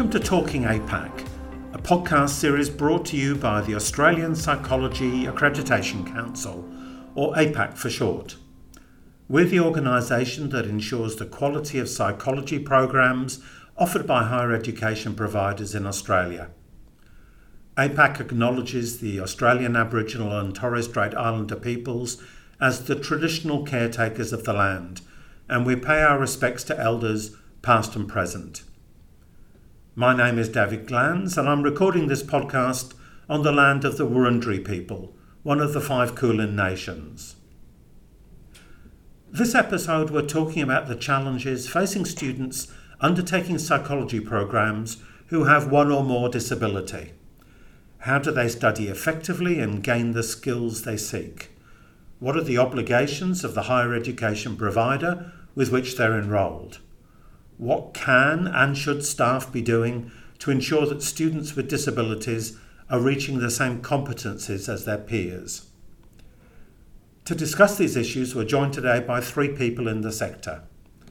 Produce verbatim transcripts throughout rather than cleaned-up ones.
Welcome to Talking APAC, a podcast series brought to you by the Australian Psychology Accreditation Council, or APAC for short. We're the organisation that ensures the quality of psychology programs offered by higher education providers in Australia. APAC acknowledges the Australian Aboriginal and Torres Strait Islander peoples as the traditional caretakers of the land, and we pay our respects to elders past and present. My name is David Glanz, and I'm recording this podcast on the land of the Wurundjeri people, one of the five Kulin nations. This episode we're talking about the challenges facing students undertaking psychology programs who have one or more disability. How do they study effectively and gain the skills they seek? What are the obligations of the higher education provider with which they're enrolled? What can and should staff be doing to ensure that students with disabilities are reaching the same competencies as their peers? To discuss these issues, we're joined today by three people in the sector.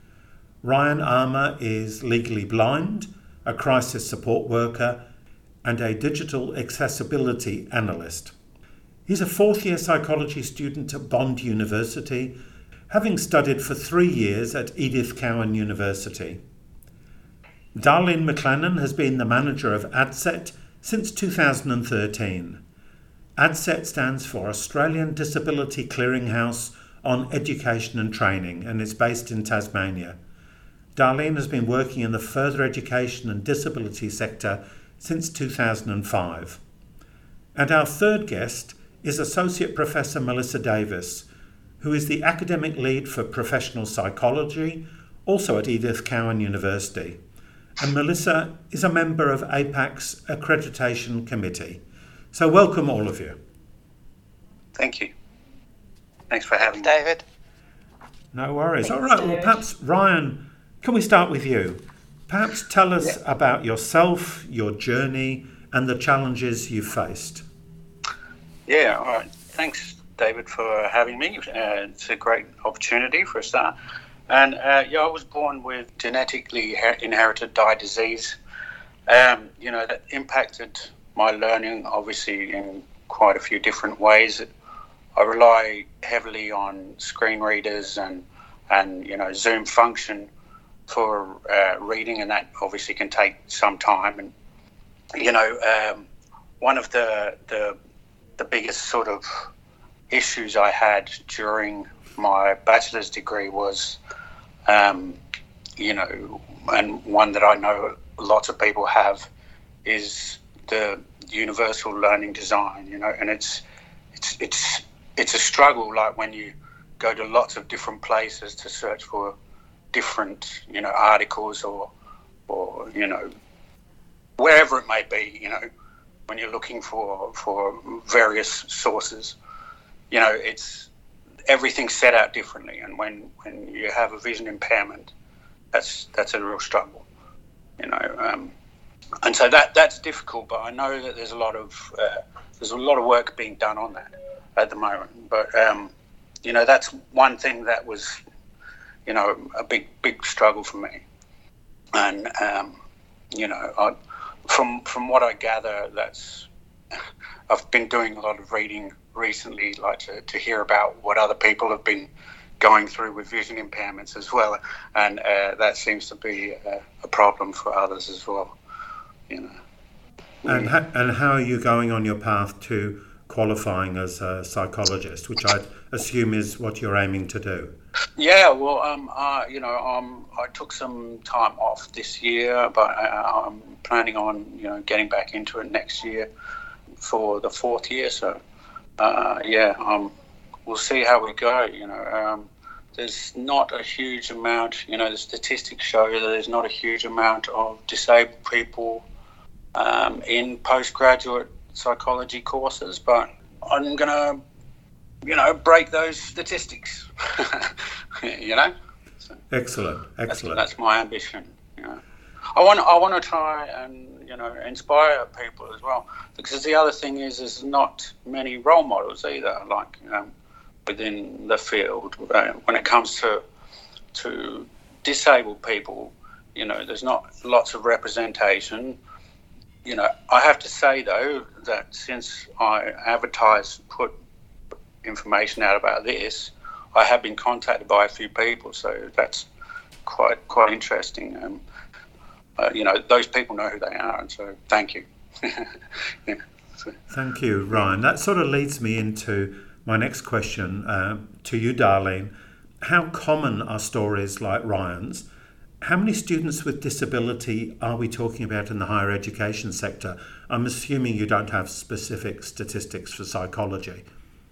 Ryan Armour is legally blind, a crisis support worker, and a digital accessibility analyst. He's a fourth-year psychology student at Bond University, having studied for three years at Edith Cowan University. Darlene McLennan has been the manager of ADSET since two thousand thirteen. ADSET stands for Australian Disability Clearinghouse on Education and Training, and is based in Tasmania. Darlene has been working in the further education and disability sector since two thousand five. And our third guest is Associate Professor Melissa Davis, who is the academic lead for professional psychology, also at Edith Cowan University. And Melissa is a member of APAC's Accreditation Committee. So welcome all of you. Thank you. Thanks for having Thanks, me. David. No worries. Thanks, all right, David. well perhaps Ryan, can we start with you? Perhaps tell us Yeah. about yourself, your journey, and the challenges you faced. Yeah, all right. Thanks, David, for having me. Uh, it's a great opportunity for a start. And uh, yeah, I was born with genetically her- inherited eye disease. Um, you know, that impacted my learning, obviously, in quite a few different ways. I rely heavily on screen readers and, and you know, Zoom function for uh, reading, and that obviously can take some time. And, you know, um, one of the, the the biggest sort of issues I had during my bachelor's degree was, um, you know, and one that I know lots of people have, is the universal learning design, you know, and it's it's it's it's a struggle, like when you go to lots of different places to search for different, you know, articles or or you know, wherever it may be, you know, when you're looking for for various sources, you know, it's everything's set out differently, and when, when you have a vision impairment, that's that's a real struggle, you know, um, and so that that's difficult. But I know that there's a lot of uh, there's a lot of work being done on that at the moment. But um, you know, that's one thing that was, you know, a big big struggle for me, and um, you know, I, from from what I gather, that's I've been doing a lot of reading recently, like to, to hear about what other people have been going through with vision impairments as well, and uh, that seems to be a, a problem for others as well, you know. And, ha- and how are you going on your path to qualifying as a psychologist, which I assume is what you're aiming to do? Yeah, well, um, uh, you know, um, I took some time off this year, but I, I'm planning on, you know, getting back into it next year for the fourth year. So, uh, yeah, um, we'll see how we go. You know, um, there's not a huge amount. You know, the statistics show that there's not a huge amount of disabled people um, in postgraduate psychology courses, but I'm gonna, you know, break those statistics. you know. So Excellent, excellent. That's, that's my ambition. You know, I want I want to try and, you know, inspire people as well, because the other thing is there's not many role models either, like um, within the field uh, when it comes to to disabled people. you know, there's not lots of representation. You know, I have to say, though, that since I advertised, put information out about this, I have been contacted by a few people, so that's quite quite interesting. Um, uh, you know, those people know who they are, and so thank you. yeah, so. Thank you, Ryan. That sort of leads me into my next question uh, to you, Darlene. How common are stories like Ryan's? How many students with disability are we talking about in the higher education sector? I'm assuming you don't have specific statistics for psychology.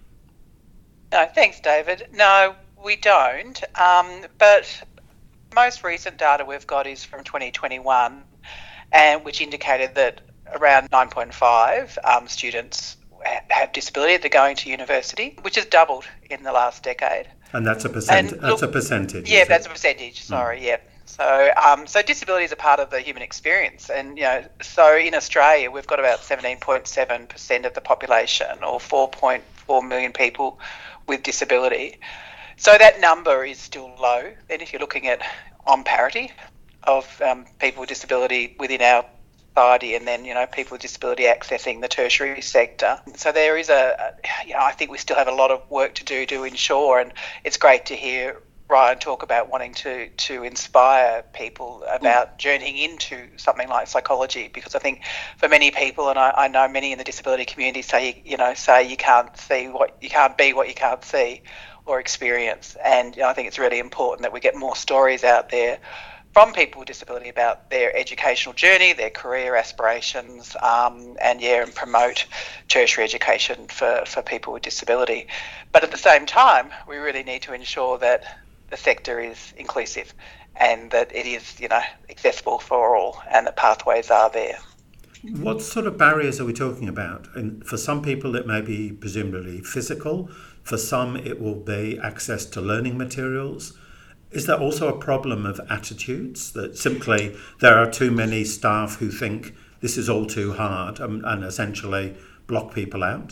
No, thanks, David. No, we don't. Um, but most recent data we've got is from twenty twenty-one, and which indicated that around nine point five um, students ha- have disability. They're going to university, which has doubled in the last decade. And that's a percent. And that's look, a percentage. Yeah, that's a percentage. Sorry, mm. yeah. So, um, so disability is a part of the human experience, and you know, so in Australia we've got about seventeen point seven percent of the population, or four point four million people with disability. So that number is still low. And if you're looking at on parity of um, people with disability within our society, and then you know people with disability accessing the tertiary sector, so there is a, a you know, I think we still have a lot of work to do to ensure, and it's great to hear Ryan talk about wanting to to inspire people about journeying into something like psychology, because I think for many people, and I, I know many in the disability community say you know say you can't see what you can't be what you can't see or experience, and you know, I think it's really important that we get more stories out there from people with disability about their educational journey, their career aspirations, um, and yeah, and promote tertiary education for, for people with disability. But at the same time, we really need to ensure that the sector is inclusive and that it is, you know, accessible for all, and the pathways are there. What sort of barriers are we talking about? And for some people, it may be presumably physical. For some, it will be access to learning materials. Is there also a problem of attitudes, that simply there are too many staff who think this is all too hard and, and essentially block people out?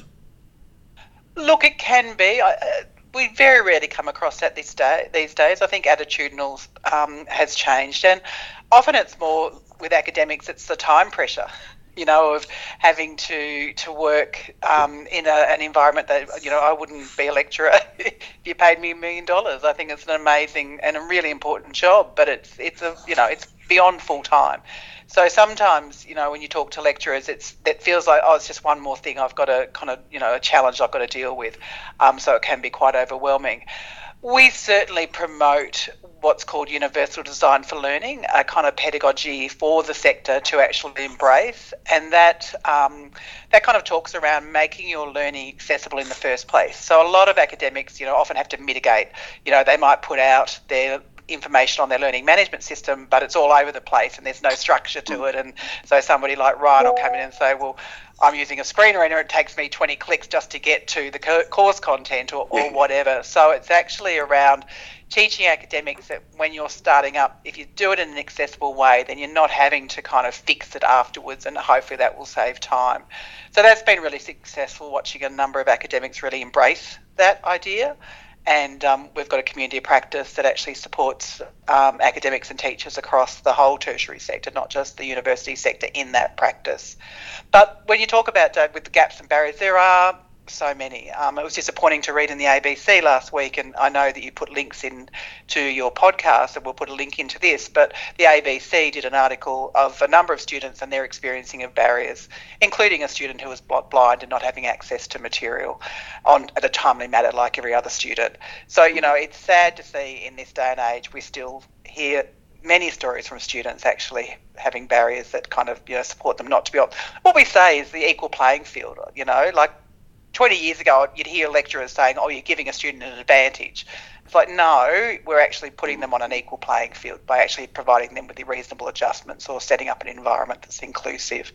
Look, it can be. I, uh, we very rarely come across that this day, these days. I think attitudinal um, has changed, and often it's more with academics, it's the time pressure, you know, of having to to work um, in a, an environment that, you know, I wouldn't be a lecturer if you paid me a million dollars. I think it's an amazing and a really important job, but it's it's a you know it's beyond full time. So sometimes, you know, when you talk to lecturers, it's it feels like, oh, it's just one more thing I've got to kind of, you know, a challenge I've got to deal with. Um, so it can be quite overwhelming. We certainly promote what's called universal design for learning, a kind of pedagogy for the sector to actually embrace, and that um, that kind of talks around making your learning accessible in the first place. So a lot of academics, you know, often have to mitigate. You know, they might put out their information on their learning management system, but it's all over the place and there's no structure to it. And so somebody like Ryan will come in and say, well, I'm using a screen reader, it takes me twenty clicks just to get to the course content or, or whatever. So it's actually around teaching academics that when you're starting up, if you do it in an accessible way, then you're not having to kind of fix it afterwards, and hopefully that will save time. So that's been really successful, watching a number of academics really embrace that idea. And um, we've got a community of practice that actually supports um, academics and teachers across the whole tertiary sector, not just the university sector, in that practice. But when you talk about, Dave, with the gaps and barriers, there are so many. Um, it was disappointing to read in the A B C last week, and I know that you put links in to your podcast, and we'll put a link into this, but the A B C did an article of a number of students and their experiencing of barriers, including a student who was blind and not having access to material on at a timely manner like every other student. So, you know, it's sad to see in this day and age we still hear many stories from students actually having barriers that kind of, you know, support them not to be on. What we say is the equal playing field, you know, like twenty years ago, you'd hear lecturers saying, oh, you're giving a student an advantage. It's like, no, we're actually putting them on an equal playing field by actually providing them with the reasonable adjustments or setting up an environment that's inclusive.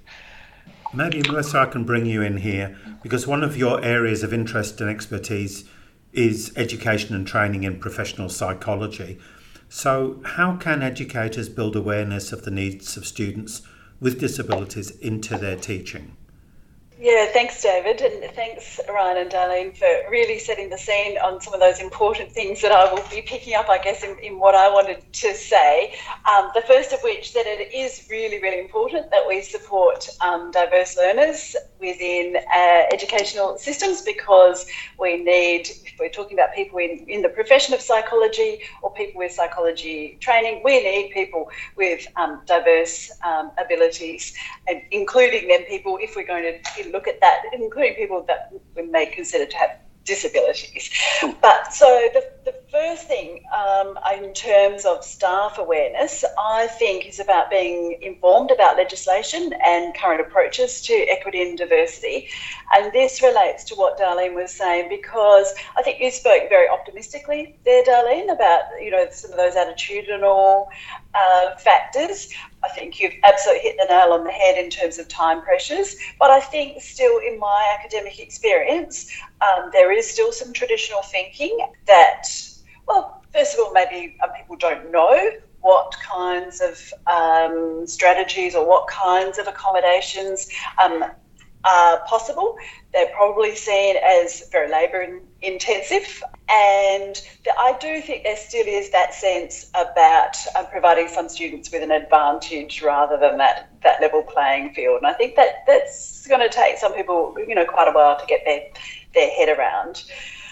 Maybe, Melissa, I can bring you in here, because one of your areas of interest and expertise is education and training in professional psychology. So how can educators build awareness of the needs of students with disabilities into their teaching? Yeah, thanks, David, and thanks, Ryan and Darlene, for really setting the scene on some of those important things that I will be picking up, I guess, in, in what I wanted to say. Um, the first of which, that it is really, really important that we support um, diverse learners within uh, educational systems, because we need, if we're talking about people in, in the profession of psychology or people with psychology training, we need people with um, diverse um, abilities, and including then people, if we're going to look at that, including people that we may consider to have disabilities. But so the, the first thing um, in terms of staff awareness, I think, is about being informed about legislation and current approaches to equity and diversity. And this relates to what Darlene was saying, because I think you spoke very optimistically there, Darlene, about, you know, some of those attitudinal uh, factors. I think you've absolutely hit the nail on the head in terms of time pressures. But I think still, in my academic experience, um, there is still some traditional thinking that, well, first of all, maybe um, people don't know what kinds of um, strategies or what kinds of accommodations um, are possible. They're probably seen as very labour intensive, and the, I do think there still is that sense about uh, providing some students with an advantage rather than that, that level playing field. And I think that that's going to take some people, you know, quite a while to get their, their head around.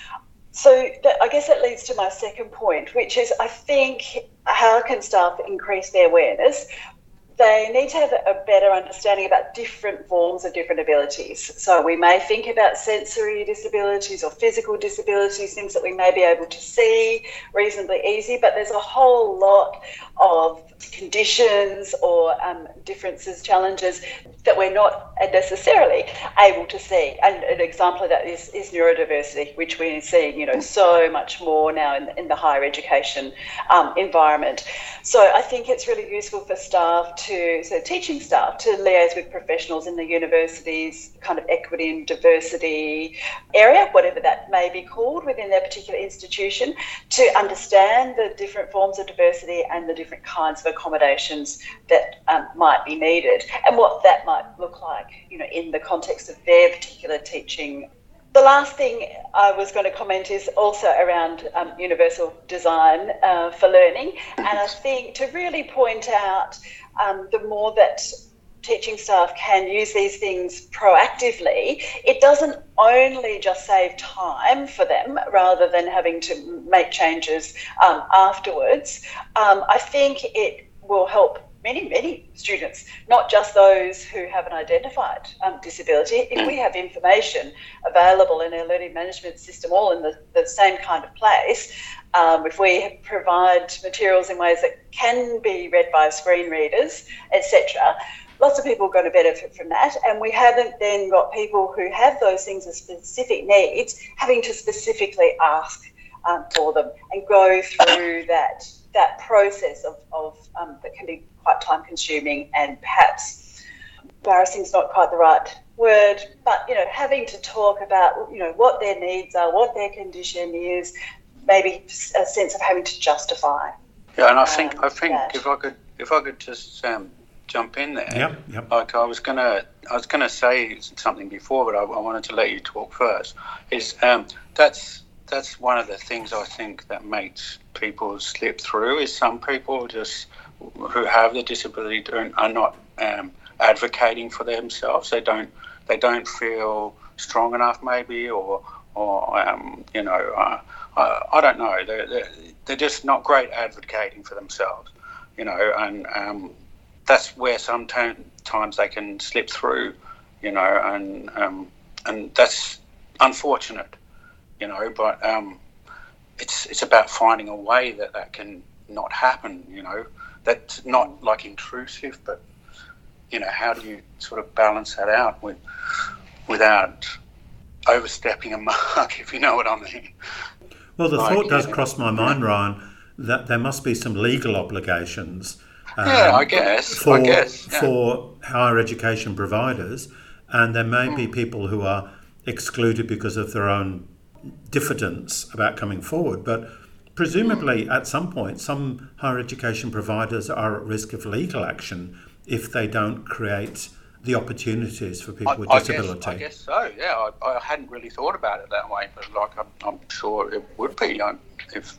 So that, I guess that leads to my second point, which is, I think, how can staff increase their awareness? They need to have a better understanding about different forms of different abilities. So we may think about sensory disabilities or physical disabilities, things that we may be able to see reasonably easy, but there's a whole lot of conditions or um, differences, challenges that we're not necessarily able to see. And an example of that is, is neurodiversity, which we're seeing, you know, so much more now in, in the higher education um, environment. So I think it's really useful for staff to, so teaching staff to liaise with professionals in the university's kind of equity and diversity area, whatever that may be called within their particular institution, to understand the different forms of diversity and the different kinds of accommodations that um, might be needed and what that might look like, you know, in the context of their particular teaching. The last thing I was going to comment is also around um, universal design uh, for learning. And I think to really point out um, the more that teaching staff can use these things proactively, it doesn't only just save time for them rather than having to make changes um, afterwards. Um, I think it will help many, many students, not just those who have an identified um, disability. If we have information available in our learning management system all in the, the same kind of place, um, if we provide materials in ways that can be read by screen readers, et cetera, lots of people are going to benefit from that. And we haven't then got people who have those things as specific needs having to specifically ask um, for them and go through that that process of, of um, that can be quite time consuming and perhaps embarrassing is not quite the right word, but, you know, having to talk about, you know, what their needs are, what their condition is, maybe a sense of having to justify. Yeah, and I think um, I think that. if I could if I could just um, jump in there. Yep, yep. Like I was gonna I was gonna say something before, but I, I wanted to let you talk first. Is um, that's that's one of the things I think that makes people slip through. Is some people just who have the disability don't, are not um, advocating for themselves. They don't they don't feel strong enough, maybe, or or um, you know uh, I, I don't know. They're, they're they're just not great advocating for themselves, you know, and um, that's where sometimes they can slip through, you know, and um, and that's unfortunate, you know. But um, it's it's about finding a way that that can not happen, you know. That's not like intrusive, but you know, how do you sort of balance that out with without overstepping a mark, if you know what I mean? Well, the like, thought does yeah. cross my mind, Ryan, that there must be some legal obligations. Um, yeah, I guess. For, I guess yeah. for higher education providers, and there may mm. be people who are excluded because of their own diffidence about coming forward, but presumably mm. at some point some higher education providers are at risk of legal action if they don't create the opportunities for people I, with I disability? Guess, I guess so, yeah. I, I hadn't really thought about it that way, but like I'm, I'm sure it would be. Um, if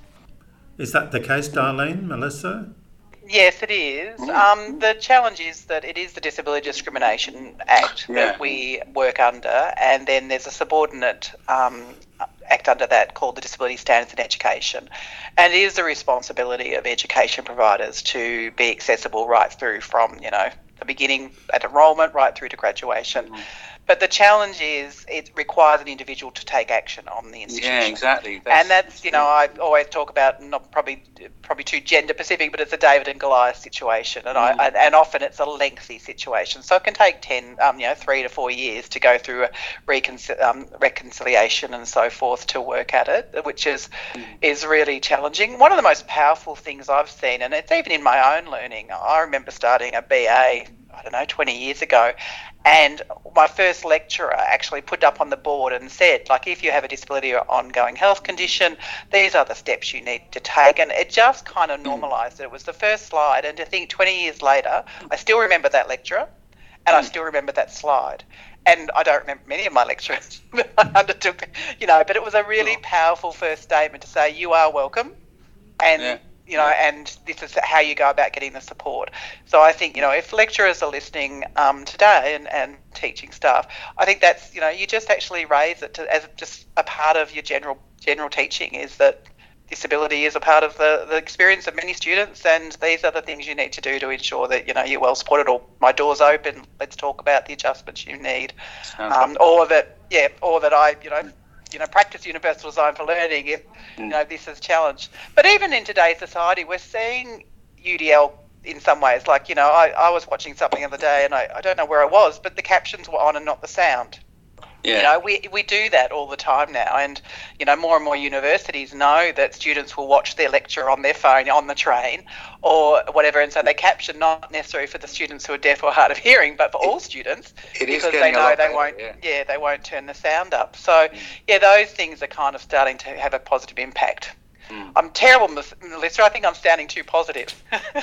Is that the case, Darlene, Melissa? Yes, it is. Um, the challenge is that it is the Disability Discrimination Act Yeah. that we work under, and then there's a subordinate um, act under that called the Disability Standards in Education. And it is the responsibility of education providers to be accessible right through from, you know, the beginning at enrolment right through to graduation. Mm. But the challenge is it requires an individual to take action on the institution. Yeah, exactly. That's, and that's, you know, I always talk about, not probably probably too gender specific, but it's a David and Goliath situation, and mm. I and often it's a lengthy situation. So it can take ten, um, you know, three to four years to go through a reconcil- um, reconciliation and so forth to work at it, which is mm. is really challenging. One of the most powerful things I've seen, and it's even in my own learning. I remember starting a B A, I don't know, twenty years ago, and my first lecturer actually put up on the board and said, like, if you have a disability or ongoing health condition, these are the steps you need to take. And it just kind of normalised it. It was the first slide. And to think twenty years later, I still remember that lecturer and I still remember that slide. And I don't remember many of my lectures that I undertook, you know, but it was a really powerful first statement to say, you are welcome. And... Yeah. You know, and this is how you go about getting the support. So I think, you know, if lecturers are listening um, today and, and teaching staff, I think that's, you know, you just actually raise it to, as just a part of your general general teaching, is that disability is a part of the, the experience of many students, and these are the things you need to do to ensure that, you know, you're well supported, or my door's open, let's talk about the adjustments you need. Um, or that, yeah, or that I, you know, you know, practice universal design for learning if, you know, this is challenged. But even in today's society, we're seeing U D L in some ways. Like, you know, I, I was watching something the other day and I, I don't know where I was, but the captions were on and not the sound. Yeah. You know, we we do that all the time now, and, you know, more and more universities know that students will watch their lecture on their phone on the train or whatever, and so they caption, not necessarily for the students who are deaf or hard of hearing, but for all students, it because is they know they better, won't. Yeah. yeah, they won't turn the sound up. So, yeah, those things are kind of starting to have a positive impact. Mm. I'm terrible, Melissa. I think I'm sounding too positive.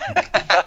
so,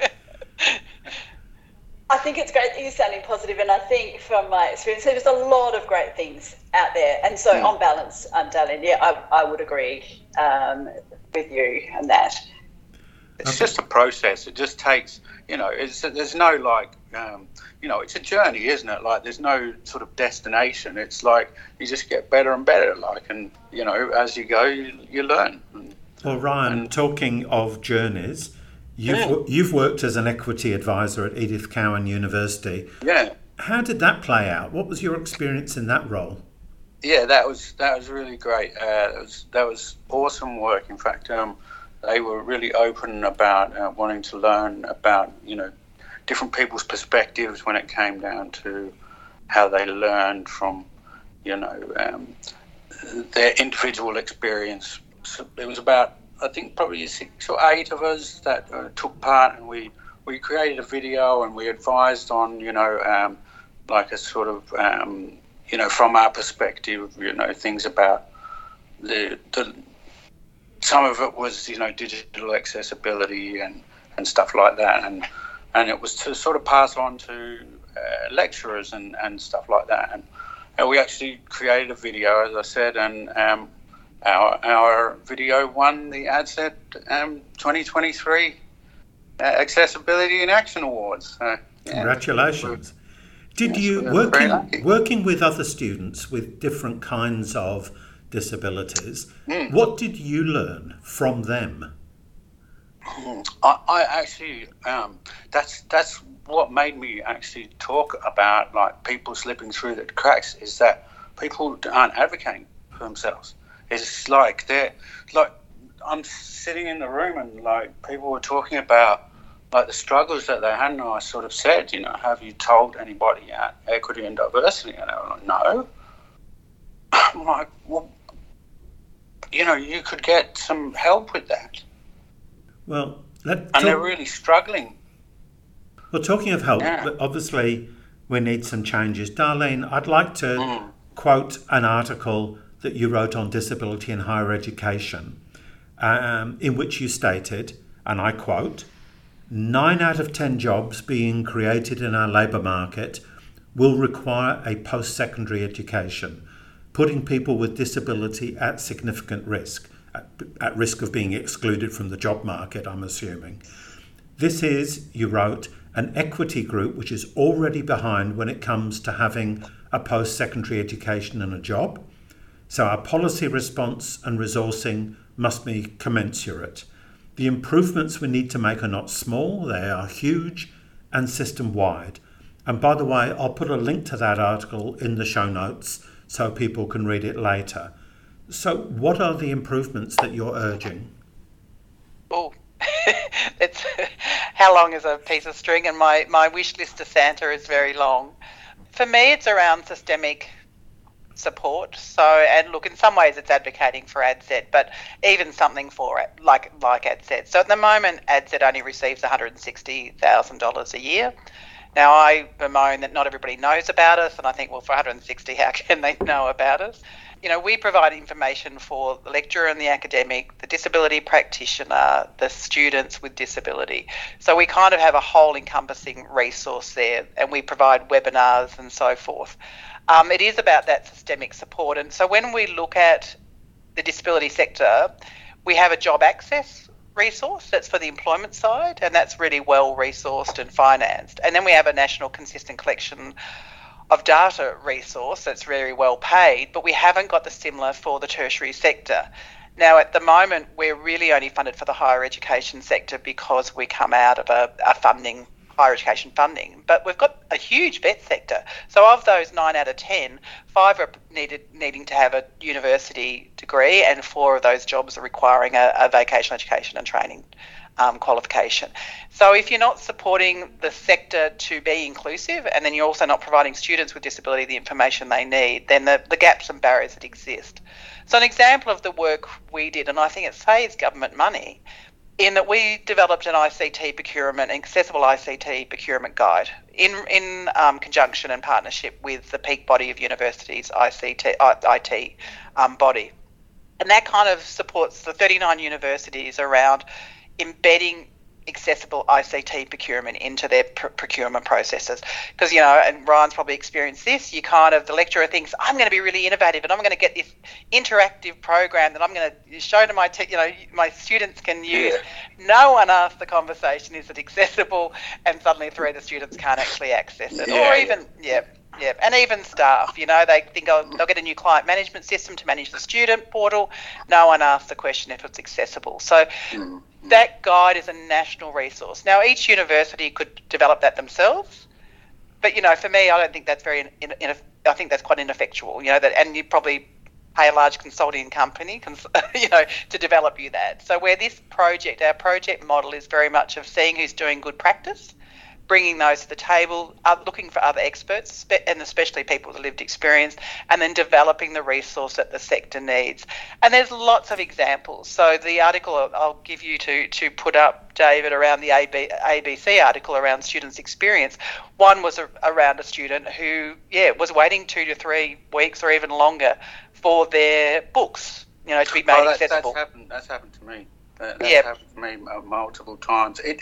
I think it's great that you're sounding positive, and I think from my experience, there's a lot of great things out there. And so, mm. on balance, um, Darlene, yeah, I, I would agree um, with you on that. It's okay. Just a process. It just takes, you know, it's, there's no like, um, you know, it's a journey, isn't it? Like, there's no sort of destination. It's like you just get better and better, like, and, you know, as you go, you, you learn. Well, Ryan, and, talking of journeys, You've yeah. you've worked as an equity advisor at Edith Cowan University. Yeah. How did that play out? What was your experience in that role? Yeah, that was that was really great. Uh, that was that was awesome work. In fact, um, they were really open about uh, wanting to learn about, you know, different people's perspectives when it came down to how they learned from, you know, um, their individual experience. So it was about, I think, probably six or eight of us that uh, took part, and we, we created a video and we advised on, you know, um, like a sort of, um, you know, from our perspective, you know, things about the, the some of it was, you know, digital accessibility and, and stuff like that, and and it was to sort of pass on to uh, lecturers and, and stuff like that, and, and we actually created a video, as I said, and um, Our our video won the ADSET um, twenty twenty-three uh, Accessibility in Action Awards. So, yeah. Congratulations. Did yes, you, working, working with other students with different kinds of disabilities, mm. what did you learn from them? I, I actually, um, that's that's what made me actually talk about, like, people slipping through the cracks, is that people aren't advocating for themselves. It's like they're like, I'm sitting in the room and like people were talking about like the struggles that they had, and I sort of said, you know, have you told anybody at Equity and Diversity? And they were like, no. I'm like, well, you know, you could get some help with that. Well, let and talk- they're really struggling. Well, talking of help, yeah. obviously we need some changes. Darlene, I'd like to mm. quote an article that you wrote on disability in higher education, um, in which you stated, and I quote, Nine out of ten jobs being created in our labour market will require a post-secondary education, putting people with disability at significant risk, at, at risk of being excluded from the job market, I'm assuming. This is, you wrote, an equity group which is already behind when it comes to having a post-secondary education and a job. So our policy response and resourcing must be commensurate. The improvements we need to make are not small, they are huge and system-wide. And by the way, I'll put a link to that article in the show notes so people can read it later. So what are the improvements that you're urging? Oh, it's how long is a piece of string? And my, my wish list to Santa is very long. For me, it's around systemic support. So, and look, in some ways it's advocating for A D Z E T, but even something for it, like like A D Z E T. So at the moment, A D Z E T only receives one hundred sixty thousand dollars a year. Now, I bemoan that not everybody knows about us, and I think, well, for one hundred sixty, how can they know about us? You know, we provide information for the lecturer and the academic, the disability practitioner, the students with disability. So we kind of have a whole encompassing resource there, and we provide webinars and so forth. Um, it is about that systemic support. And so when we look at the disability sector, we have a job access resource that's for the employment side, and that's really well resourced and financed. And then we have a national consistent collection of data resource that's very well paid, but we haven't got the similar for the tertiary sector. Now, at the moment, we're really only funded for the higher education sector because we come out of a, a funding, higher education funding, but we've got a huge vet sector. So of those nine out of ten, five are needed needing to have a university degree, and four of those jobs are requiring a, a vocational education and training um, qualification. So if you're not supporting the sector to be inclusive, and then you're also not providing students with disability the information they need, then the, the gaps and barriers that exist. So an example of the work we did, and I think it saves government money, in that we developed an I C T procurement, an accessible I C T procurement guide in in um, conjunction and partnership with the peak body of universities, I C T, I T um, body. And that kind of supports the thirty-nine universities around embedding accessible I C T procurement into their pr- procurement processes. Because, you know, and Ryan's probably experienced this, you kind of, the lecturer thinks, I'm going to be really innovative and I'm going to get this interactive program that I'm going to show to my, te- you know, my students can use. Yeah. No one asks the conversation, is it accessible? And suddenly three of the students can't actually access it. Yeah, or even, yeah. yeah. Yeah, and even staff, you know, they think oh, they'll get a new client management system to manage the student portal. No one asks the question if it's accessible. So mm. that guide is a national resource. Now, each university could develop that themselves, but, you know, for me, I don't think that's very, in, in, I think that's quite ineffectual, you know, that, and you probably pay a large consulting company, cons- you know, to develop you that. So where this project, our project model is very much of seeing who's doing good practice, bringing those to the table, uh, looking for other experts, and especially people with lived experience, and then developing the resource that the sector needs. And there's lots of examples. So the article I'll give you to to put up, David, around the A B C article around students' experience. One was a, around a student who, yeah, was waiting two to three weeks or even longer for their books, you know, to be made oh, that's, accessible. That's happened, that's happened to me. That, that's yep. happened to me multiple times. It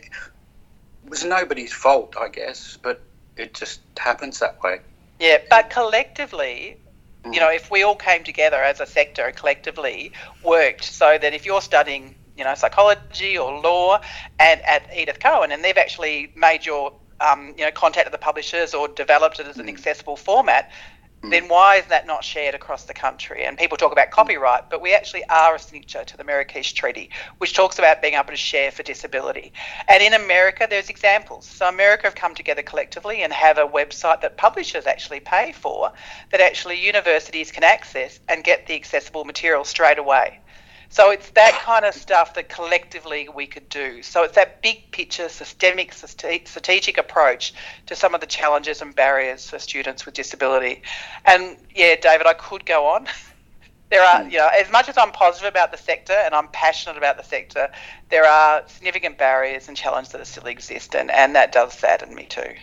It was nobody's fault, I guess, but it just happens that way. Yeah, but collectively, mm. you know, if we all came together as a sector and collectively worked so that if you're studying, you know, psychology or law and at Edith Cowan, and they've actually made your, um, you know, contacted the publishers or developed it as an mm. accessible format, then why is that not shared across the country? And people talk about copyright, but we actually are a signature to the Marrakesh Treaty, which talks about being able to share for disability. And in America, there's examples. So America have come together collectively and have a website that publishers actually pay for, that actually universities can access and get the accessible material straight away. So it's that kind of stuff that collectively we could do. So it's that big picture, systemic, strategic approach to some of the challenges and barriers for students with disability. And yeah, David, I could go on. There are, you know, as much as I'm positive about the sector and I'm passionate about the sector, there are significant barriers and challenges that still exist, and, and that does sadden me too.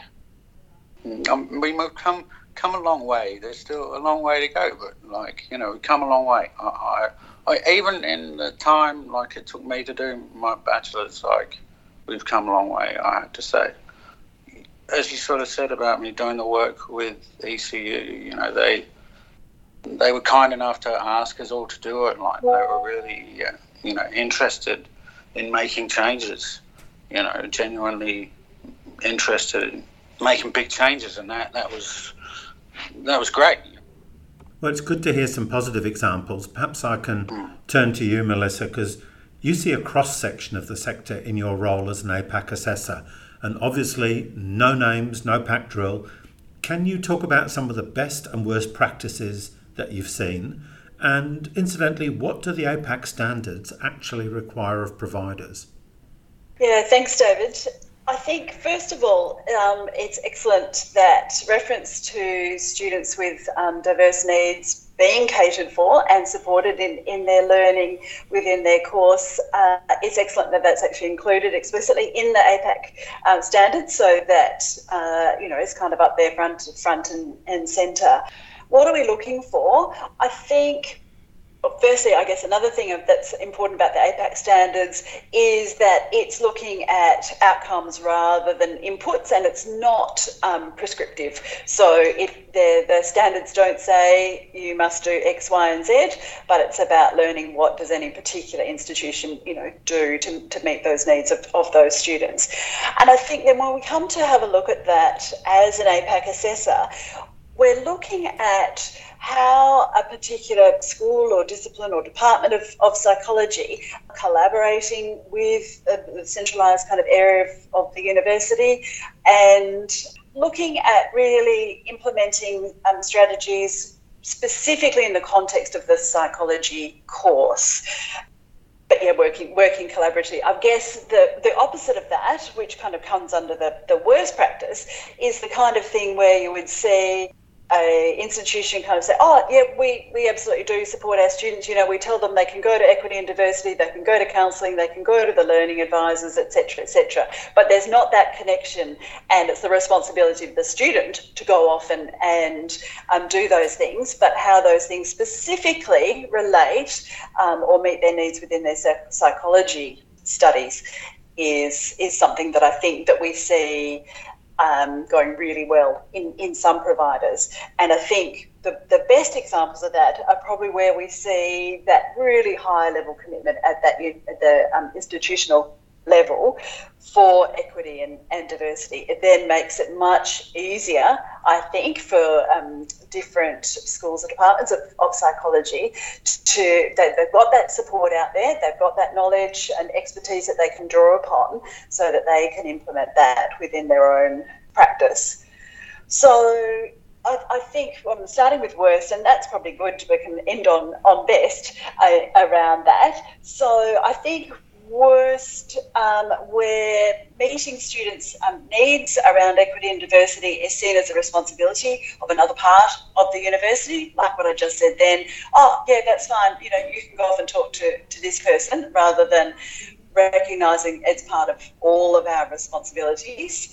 Um, we've come come a long way. There's still a long way to go, but like, you know, we've come a long way. I, I I, even in the time like it took me to do my bachelor's, like we've come a long way, I have to say. As you sort of said about me doing the work with E C U, you know, they they were kind enough to ask us all to do it. Like, they were really, uh, you know, interested in making changes, you know, genuinely interested in making big changes, and that, that was that was great. Well, it's good to hear some positive examples. Perhaps I can mm. turn to you, Melissa, because you see a cross-section of the sector in your role as an A PAC assessor, and obviously no names, no pack drill. Can you talk about some of the best and worst practices that you've seen? And incidentally, what do the A PAC standards actually require of providers? Yeah, thanks, David. I think, first of all, um, it's excellent that reference to students with um, diverse needs being catered for and supported in, in their learning within their course. Uh, it's excellent that that's actually included explicitly in the A PAC um, standards, so that, uh, you know, it's kind of up there front, front and, and centre. What are we looking for? I think, firstly, I guess another thing that's important about the A PAC standards is that it's looking at outcomes rather than inputs, and it's not um, prescriptive. So it, the, the standards don't say you must do X, Y, and Z, but it's about learning what does any particular institution, you know, do to, to meet those needs of, of those students. And I think then when we come to have a look at that as an A PAC assessor, we're looking at how a particular school or discipline or department of, of psychology collaborating with a centralised kind of area of, of the university, and looking at really implementing um, strategies specifically in the context of the psychology course. But yeah, working working collaboratively. I guess the, the opposite of that, which kind of comes under the, the worst practice, is the kind of thing where you would see a institution kind of say, oh, yeah, we, we absolutely do support our students. You know, we tell them they can go to equity and diversity, they can go to counselling, they can go to the learning advisors, et cetera, et cetera. But there's not that connection, and it's the responsibility of the student to go off and, and um, do those things, but how those things specifically relate um, or meet their needs within their psychology studies is, is something that I think that we see Um, going really well in, in some providers. And I think the, the best examples of that are probably where we see that really high level commitment at that at the um, institutional level for equity and, and diversity. It then makes it much easier, I think, for um, different schools or departments of, of psychology to, they, they've got that support out there, they've got that knowledge and expertise that they can draw upon so that they can implement that within their own practice. So I, I think I'm starting with worst, and that's probably good, we can end on, on best uh, around that. So I think worst, um, where meeting students' um, needs around equity and diversity is seen as a responsibility of another part of the university, like what I just said then. Oh, yeah, that's fine. You know, you can go off and talk to, to this person, rather than recognising it's part of all of our responsibilities.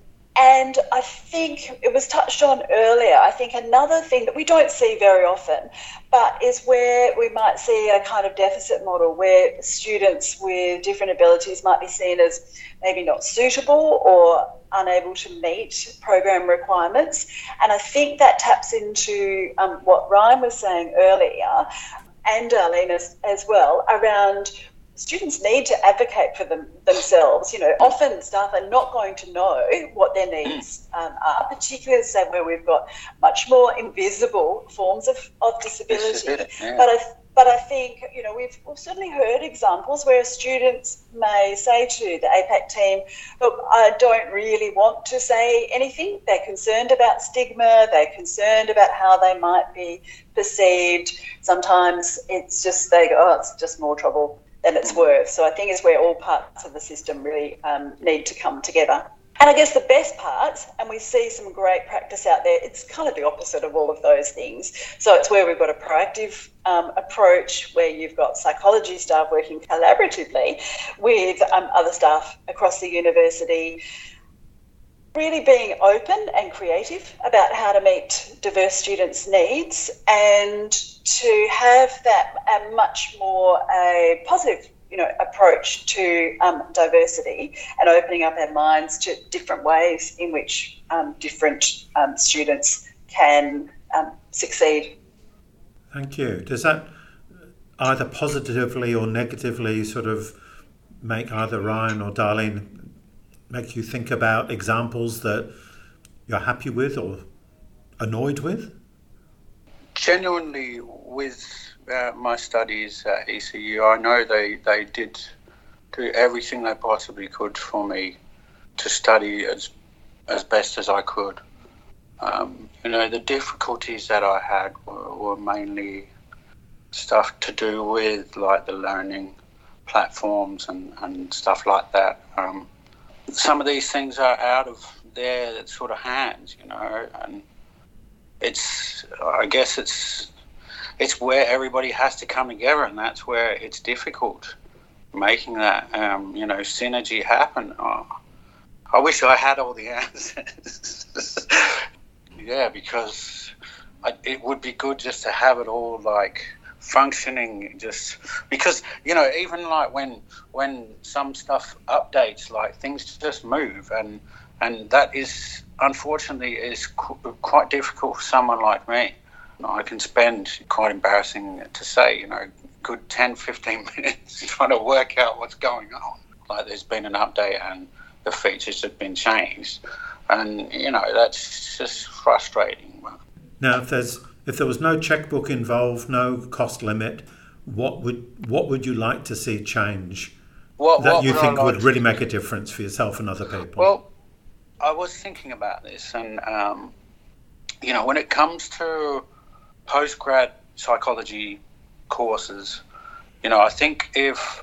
And I think it was touched on earlier, I think another thing that we don't see very often, but is where we might see a kind of deficit model where students with different abilities might be seen as maybe not suitable or unable to meet program requirements. And I think that taps into um, what Ryan was saying earlier, and Darlene as, as well, around students need to advocate for them themselves. You know, often staff are not going to know what their needs um, are, particularly say where we've got much more invisible forms of, of disability. Yeah. But I but I think, you know, we've, we've certainly heard examples where students may say to the A PAC team, look, I don't really want to say anything. They're concerned about stigma. They're concerned about how they might be perceived. Sometimes it's just they go, oh, it's just more trouble than it's worth. So I think it's where all parts of the system really um, need to come together. And I guess the best part, and we see some great practice out there, it's kind of the opposite of all of those things. So it's where we've got a proactive um, approach, where you've got psychology staff working collaboratively with um, other staff across the university, really being open and creative about how to meet diverse students' needs, and to have that a much more a positive you know, approach to um, diversity and opening up our minds to different ways in which um, different um, students can um, succeed. Thank you. Does that either positively or negatively sort of make either Ryan or Darlene, make you think about examples that you're happy with or annoyed with? Genuinely, with uh, my studies at E C U, I know they, they did do everything they possibly could for me to study as as best as I could. Um, you know, the difficulties that I had were, were mainly stuff to do with like the learning platforms and, and stuff like that. Um, some of these things are out of their sort of hands, you know, and it's, I guess it's, it's where everybody has to come together, and that's where it's difficult making that, um, you know, synergy happen. Oh, I wish I had all the answers. Yeah, because I, it would be good just to have it all like functioning, just because, you know, even like when when some stuff updates, like things just move, and and that is unfortunately is qu- quite difficult for someone like me. I can spend, quite embarrassing to say, you know, good ten, fifteen minutes trying to work out what's going on. Like there's been an update and the features have been changed, and you know, that's just frustrating. Now, if there's if there was no checkbook involved, no cost limit, what would what would you like to see change what, that what you would think like would really make a difference for yourself and other people? Well, I was thinking about this, and um, you know, when it comes to postgrad psychology courses, you know, I think if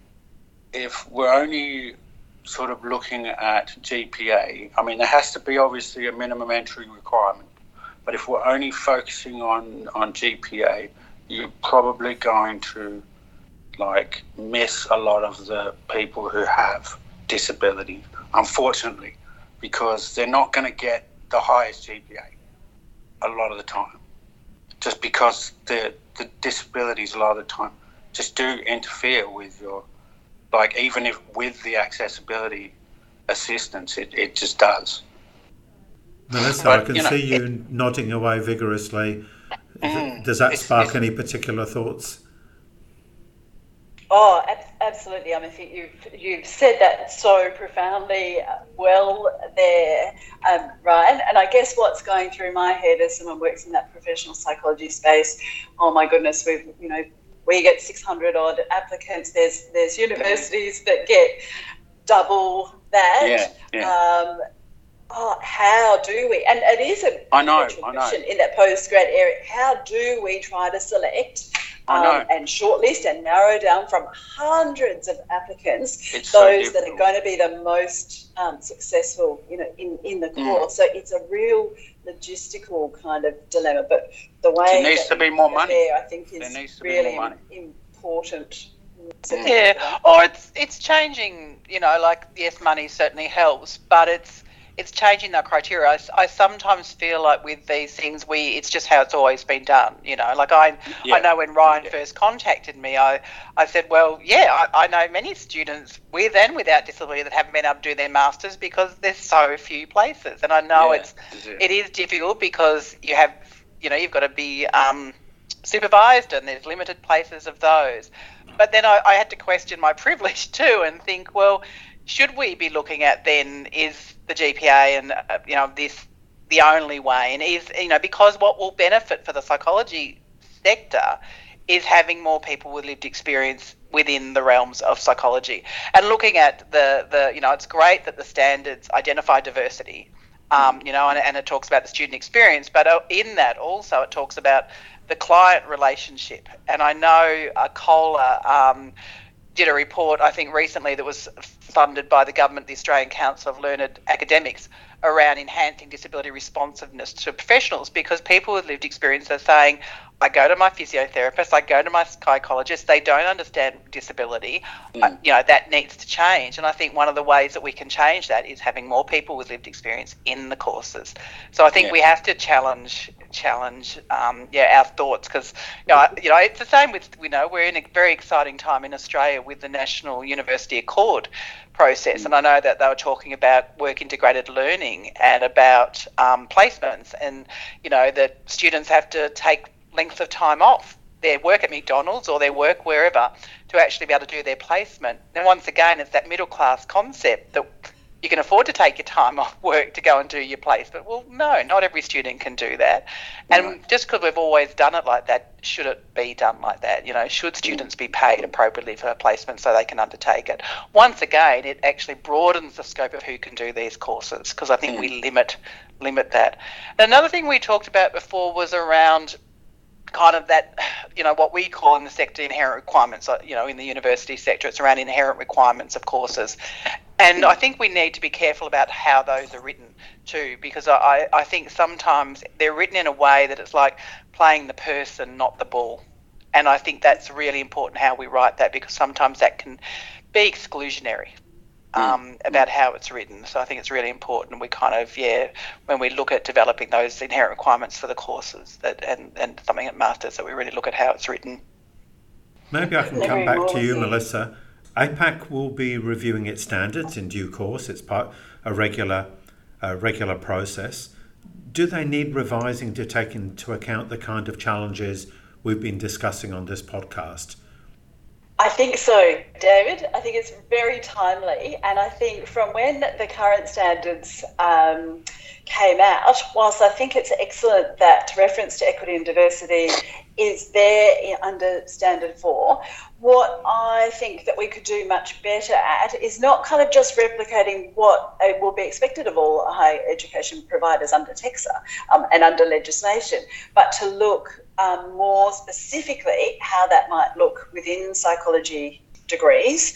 if we're only sort of looking at G P A, I mean, there has to be obviously a minimum entry requirement, but if we're only focusing on, on G P A, you're probably going to like miss a lot of the people who have disability, unfortunately, because they're not going to get the highest G P A a lot of the time, just because the the disabilities a lot of the time just do interfere with your, like, even if with the accessibility assistance, it, it just does. Melissa, But, I can you know, see you it- nodding away vigorously. Mm, Does that it's- spark it's- any particular thoughts? Oh, ab- absolutely. I mean, I think you've, you've said that so profoundly well there, um, Ryan. And I guess what's going through my head as someone who works in that professional psychology space, oh my goodness, we've, you know, we get six hundred odd applicants. There's there's universities that get double that. Yeah, yeah. Um, oh, how do we? And it is a I know, crucial I know. question in that postgrad area. How do we try to select I um, know. and shortlist and narrow down from hundreds of applicants It's so those that are difficult. going to be the most um, successful, you know, in, in the Mm. course? So it's a real logistical kind of dilemma. But the way There needs that to be we more go money. there, I think, is There needs to be really more money. important. Yeah, or it's it's changing. You know, like yes, money certainly helps, but it's it's changing the criteria. I, I sometimes feel like with these things, we it's just how it's always been done. You know, like I Yeah. I know when Ryan Yeah. first contacted me, I I said, well, yeah, I, I know many students with and without disability that haven't been able to do their masters because there's so few places, and I know Yeah, it's is it? it is difficult because you have you know you've got to be um, supervised and there's limited places of those. But then I, I had to question my privilege too and think, well, should we be looking at then is the G P A and uh, you know this the only way, and is you know because what will benefit for the psychology sector is having more people with lived experience within the realms of psychology, and looking at the the you know it's great that the standards identify diversity, um, you know, and, and it talks about the student experience, but in that also it talks about the client relationship. And I know uh, COLA um, did a report, I think recently, that was funded by the government, the Australian Council of Learned Academics, around enhancing disability responsiveness to professionals, because people with lived experience are saying, I go to my physiotherapist, I go to my psychologist, they don't understand disability, Mm. uh, you know, that needs to change. And I think one of the ways that we can change that is having more people with lived experience in the courses. So I think Yeah. we have to challenge challenge, um, yeah, our thoughts, because you know, you know, it's the same with, you know, we're in a very exciting time in Australia with the National University Accord process, and I know that they were talking about work integrated learning and about um, placements, and you know that students have to take lengths of time off their work at McDonald's or their work wherever to actually be able to do their placement. And once again, it's that middle class concept that you can afford to take your time off work to go and do your placement. Well, no, not every student can do that. And right. just because we've always done it like that, should it be done like that? You know, should students be paid appropriately for placement so they can undertake it? Once again, it actually broadens the scope of who can do these courses, because I think mm. we limit limit that. And another thing we talked about before was around kind of that, you know, what we call in the sector inherent requirements, you know, in the university sector, it's around inherent requirements of courses. And I think we need to be careful about how those are written too, because I, I think sometimes they're written in a way that it's like playing the person, not the ball. And I think that's really important how we write that, because sometimes that can be exclusionary um, about how it's written. So I think it's really important we kind of, yeah, when we look at developing those inherent requirements for the courses that and, and something at Masters, that we really look at how it's written. Maybe I can come back to you, Melissa. A PAC will be reviewing its standards in due course. It's part a regular, a regular process. Do they need revising to take into account the kind of challenges we've been discussing on this podcast? I think so, David. I think it's very timely, and I think from when the current standards um, came out, whilst I think it's excellent that reference to equity and diversity is there in, under Standard four, what I think that we could do much better at is not kind of just replicating what uh, will be expected of all higher education providers under TEQSA um, and under legislation, but to look um, more specifically how that might look within psychology degrees,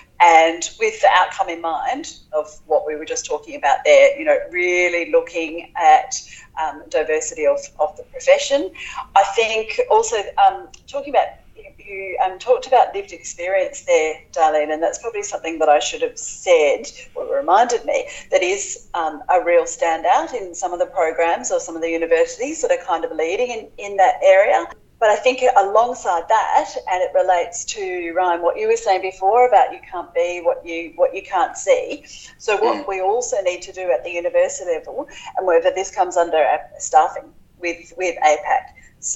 and with the outcome in mind of what we were just talking about there, you know, really looking at um, diversity of, of the profession. I think also um, talking about, you um, talked about lived experience there, Darlene, and that's probably something that I should have said or reminded me that is um, a real standout in some of the programs or some of the universities that are kind of leading in, in that area. But I think alongside that, and it relates to, Ryan, what you were saying before about you can't be what you what you can't see. So what mm. we also need to do at the university level, and whether this comes under staffing with, with A PAC.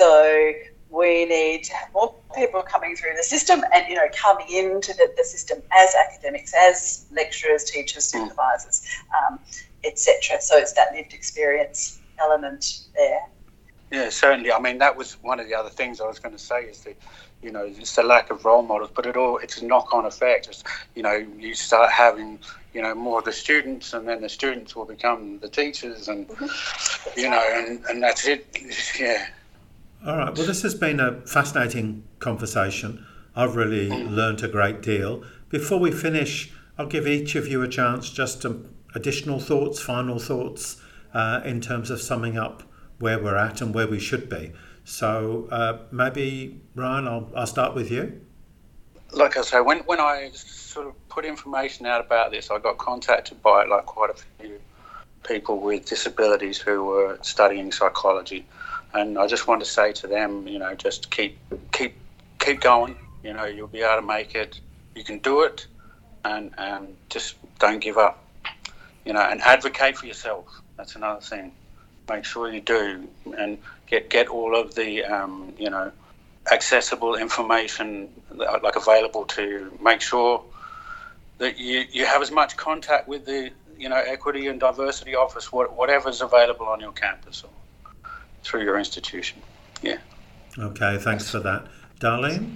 So we need more people coming through the system and, you know, coming into the, the system as academics, as lecturers, teachers, supervisors, um, et cetera. So it's that lived experience element there. Yeah, certainly. I mean, that was one of the other things I was going to say is the, you know, it's the lack of role models, but it all it's a knock-on effect. It's, you know, you start having, you know, more of the students, and then the students will become the teachers, and mm-hmm. you know, and, and that's it. Yeah. All right. Well, this has been a fascinating conversation. I've really mm. learnt a great deal. Before we finish, I'll give each of you a chance just to additional thoughts, final thoughts, uh, in terms of summing up where we're at and where we should be. So uh, maybe, Ryan, I'll, I'll start with you. Like I say, when, when I sort of put information out about this, I got contacted by like quite a few people with disabilities who were studying psychology. And I just want to say to them, you know, just keep keep keep going. You know, you'll be able to make it. You can do it, and and just don't give up. You know, and advocate for yourself. That's another thing. Make sure you do, and get get all of the um, you know, accessible information like available to you. Make sure that you, you have as much contact with the, you know, equity and diversity office, whatever's available on your campus or through your institution. Yeah. Okay, thanks for that. Darlene?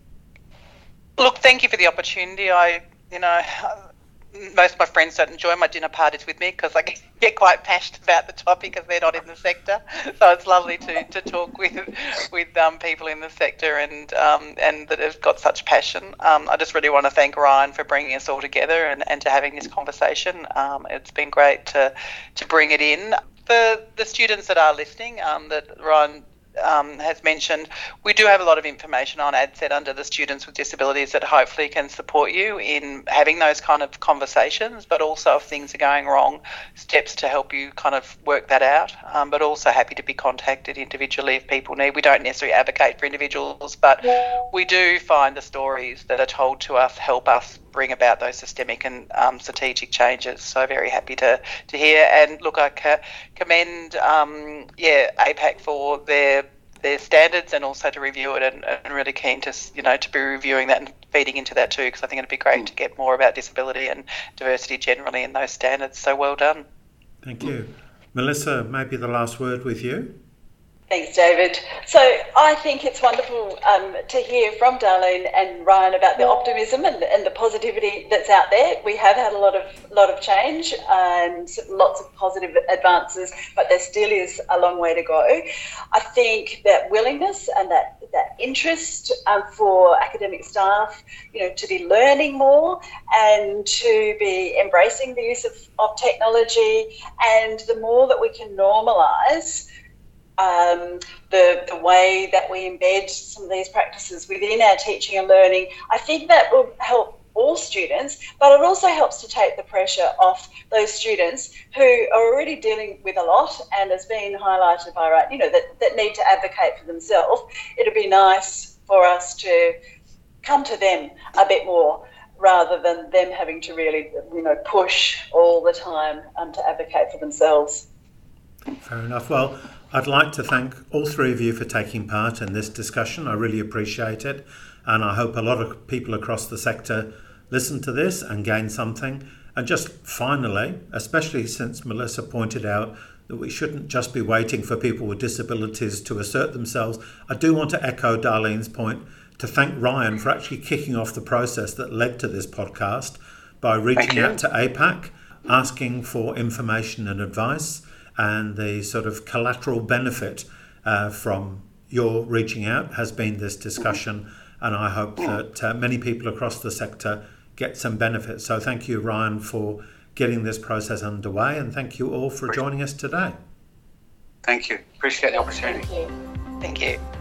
Look, thank you for the opportunity. I, you know, most of my friends don't enjoy my dinner parties with me because I get quite passionate about the topic as they're not in the sector. So it's lovely to, to talk with with um, people in the sector and um, and that have got such passion. Um, I just really want to thank Ryan for bringing us all together and, and to having this conversation. Um, it's been great to to bring it in. For the students that are listening, um, that Ryan um, has mentioned, we do have a lot of information on A D C E T under the Students with Disabilities that hopefully can support you in having those kind of conversations, but also if things are going wrong, steps to help you kind of work that out. Um, but also happy to be contacted individually if people need. We don't necessarily advocate for individuals, but we do find the stories that are told to us help us bring about those systemic and um, strategic changes. So very happy to, to hear. And look, I ca- commend um, yeah A PAC for their their standards and also to review it, and, and really keen to you know to be reviewing that and feeding into that too, because I think it'd be great to get more about disability and diversity generally in those standards. So well done. Thank you. Melissa, maybe the last word with you. Thanks, David. So I think it's wonderful um, to hear from Darlene and Ryan about the optimism and, and the positivity that's out there. We have had a lot of lot of change and lots of positive advances, but there still is a long way to go. I think that willingness and that that interest um, for academic staff, you know, to be learning more and to be embracing the use of, of technology, and the more that we can normalise Um, the, the way that we embed some of these practices within our teaching and learning, I think that will help all students, but it also helps to take the pressure off those students who are already dealing with a lot, and as being highlighted by, right, you know, that, that need to advocate for themselves. It'd be nice for us to come to them a bit more, rather than them having to really, you know, push all the time um, to advocate for themselves. Fair enough. Well, I'd like to thank all three of you for taking part in this discussion. I really appreciate it, and I hope a lot of people across the sector listen to this and gain something. And just finally, especially since Melissa pointed out that we shouldn't just be waiting for people with disabilities to assert themselves, I do want to echo Darlene's point to thank Ryan for actually kicking off the process that led to this podcast by reaching out to A PAC, asking for information and advice, and the sort of collateral benefit uh, from your reaching out has been this discussion, and I hope that uh, many people across the sector get some benefit. So thank you, Ryan, for getting this process underway, and thank you all for joining us today. Thank you. Appreciate the opportunity. Thank you. Thank you.